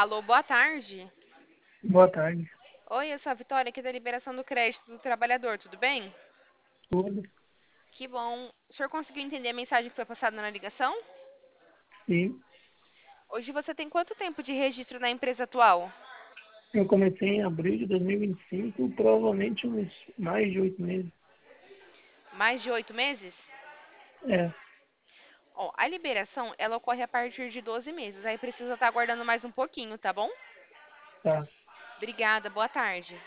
Alô, boa tarde. Boa tarde. Oi, eu sou a Vitória aqui da liberação do crédito do trabalhador, tudo bem? Tudo? Que bom. O senhor conseguiu entender a mensagem que foi passada na ligação? Sim. Hoje você tem quanto tempo de registro na empresa atual? Eu comecei em abril de 2025, provavelmente uns mais de 8 meses. Mais de 8 meses? É, Ó, a liberação, ela ocorre a partir de 12 meses, aí precisa estar aguardando mais um pouquinho, tá bom? tá. Obrigada, boa tarde.